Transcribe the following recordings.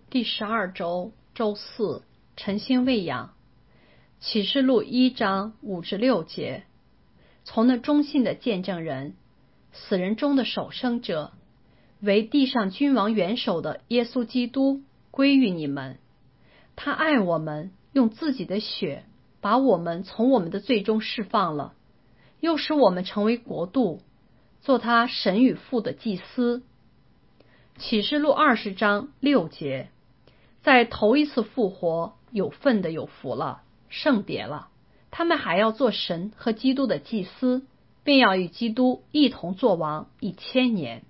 第12周周四，晨星喂养。启示录1章5至6节，从那忠信的见证人，死人中的首生者，为地上君王元首的耶稣基督归于你们。他爱我们，用自己的血把我们从我们的罪中释放了，又使我们成为国度，做他神与父的祭司。启示录20章6节，在头一次复活，有份的有福了，圣别了，他们还要做神和基督的祭司，并要与基督一同作王1000年。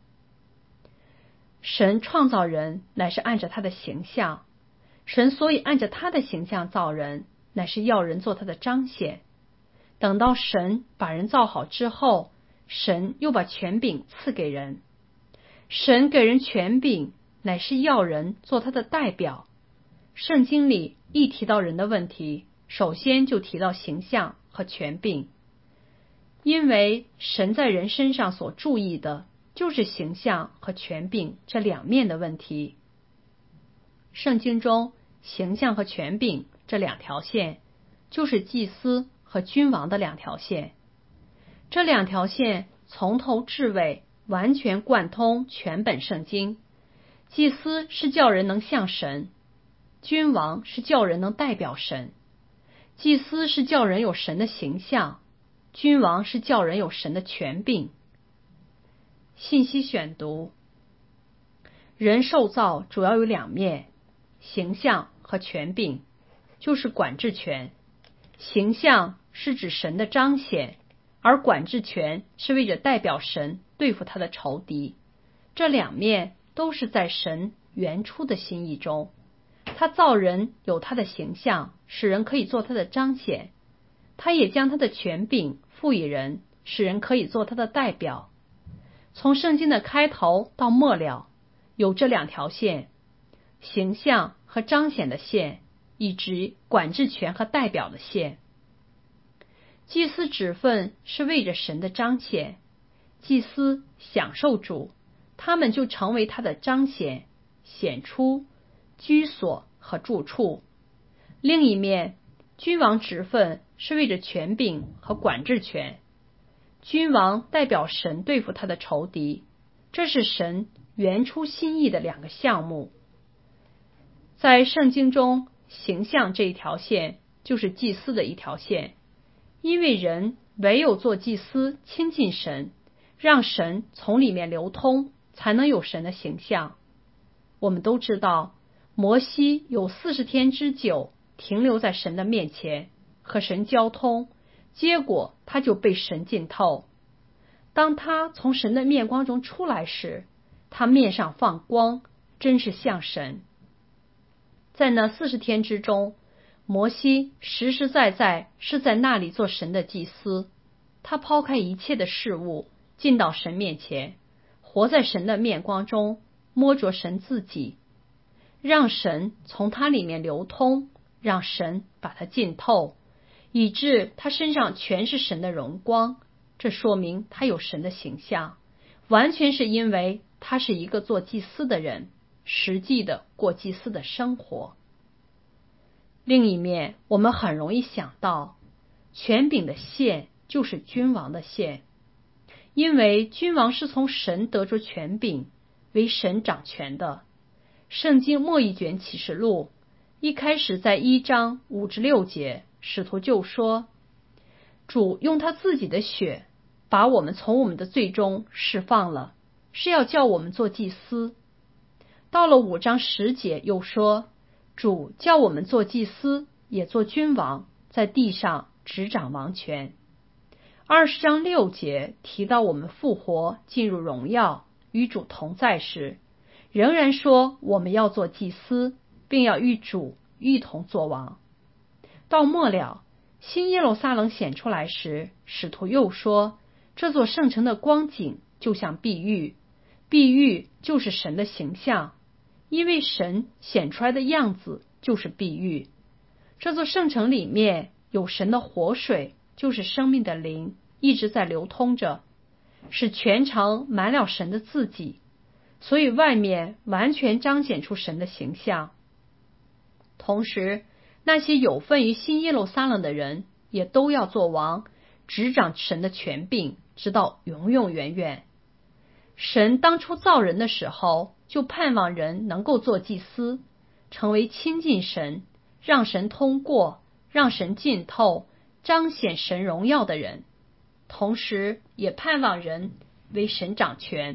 神创造人乃是按着他的形象，神所以按着他的形象造人，乃是要人做他的彰显。等到神把人造好之后，神又把权柄赐给人。神给人权柄，乃是要人做他的代表。圣经里一提到人的问题，首先就提到形象和权柄，因为神在人身上所注意的就是形象和权柄这两面的问题。圣经中形象和权柄这两条线，就是祭司和君王的两条线。这两条线从头至尾完全贯通全本圣经。祭司是叫人能像神，君王是叫人能代表神。祭司是叫人有神的形象，君王是叫人有神的权柄。信息选读：人受造主要有两面，形象和权柄，就是管制权。形象是指神的彰显，而管制权是为着代表神对付他的仇敌。这两面都是在神原初的心意中。他造人有他的形象，使人可以做他的彰显。他也将他的权柄赋予人，使人可以做他的代表。从圣经的开头到末了，有这两条线，形象和彰显的线，以及管制权和代表的线。祭司职分是为着神的彰显，祭司享受主，他们就成为他的彰显、显出、居所和住处。另一面，君王职分是为着权柄和管制权，君王代表神对付他的仇敌，这是神原初心意的两个项目。在圣经中，形象这一条线就是祭司的一条线，因为人唯有做祭司亲近神，让神从里面流通，才能有神的形象。我们都知道，摩西有40天之久停留在神的面前，和神交通，结果他就被神浸透。当他从神的面光中出来时，他面上放光，真是像神。在那40天之中，摩西实实在在是在那里做神的祭司。他抛开一切的事物，进到神面前，活在神的面光中，摸着神自己，让神从他里面流通，让神把他浸透，以致他身上全是神的荣光。这说明他有神的形象，完全是因为他是一个做祭司的人，实际的过祭司的生活。另一面，我们很容易想到，权柄的线就是君王的线，因为君王是从神得着权柄，为神掌权的。圣经末一卷启示录一开始在1章5至6节，使徒就说，主用他自己的血把我们从我们的罪中释放了，是要叫我们做祭司。到了5章10节又说，主叫我们做祭司，也做君王，在地上执掌王权。20章6节提到我们复活进入荣耀，与主同在时，仍然说我们要做祭司，并要与主一同作王。到末了，新耶路撒冷显出来时，使徒又说，这座圣城的光景就像碧玉，碧玉就是神的形象，因为神显出来的样子就是碧玉。这座圣城里面有神的活水，就是生命的灵，一直在流通着，使全城满了神的自己。 所以外面完全彰显出神的形象。同时，那些有份于新耶路撒冷的人也都要做王，执掌神的权柄，直到永永远远。神当初造人的时候，就盼望人能够做祭司，成为亲近神，让神通过，让神浸透，彰显神荣耀的人，同时也盼望人为神掌权。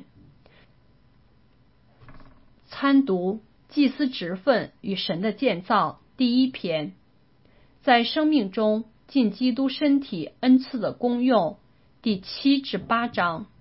参读祭司职分与神的建造第一篇，在生命中尽基督身体恩赐的功用第7至8章。